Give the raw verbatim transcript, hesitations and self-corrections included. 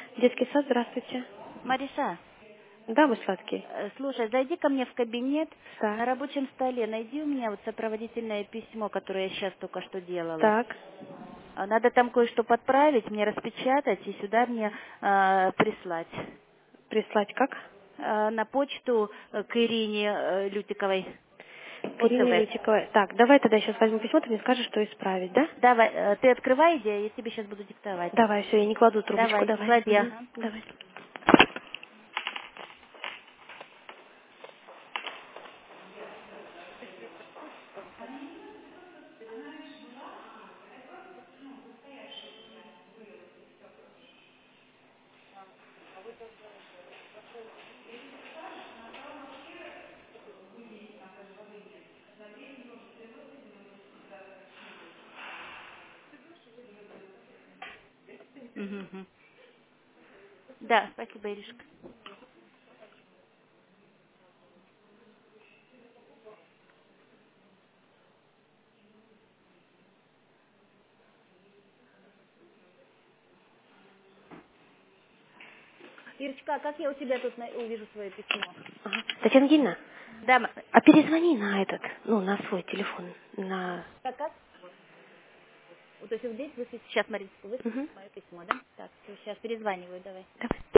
Детский сад, здравствуйте. Мариша, Да, вы сладкий. э, слушай, зайди ко мне в кабинет, Так, на рабочем столе найди у меня вот сопроводительное письмо, которое я сейчас только что делала. так. А надо там кое-что подправить, мне распечатать и сюда мне э, прислать. Прислать как? Э, на почту э, к Ирине э, Лютиковой. К Ирине ОСВ. Лютиковой. Так, давай тогда сейчас возьму письмо, ты мне скажешь, что исправить, да? Давай, э, ты открывай, иди, я тебе сейчас буду диктовать. Давай, все, я не кладу трубочку, Давай, давай. клади, Мгм, ага. давай. Мгм, мгм. Да, спасибо, Иришка. Ирочка, а как я у тебя тут на- увижу свое письмо? Ага. Татьяна Евгеньевна, Да, м- а перезвони на этот, ну, на свой телефон, на... как, как? Вот, то есть вот здесь высветить, сейчас, смотрите, Мгм. высветить мое письмо, да? Так, сейчас перезваниваю, давай. Давай.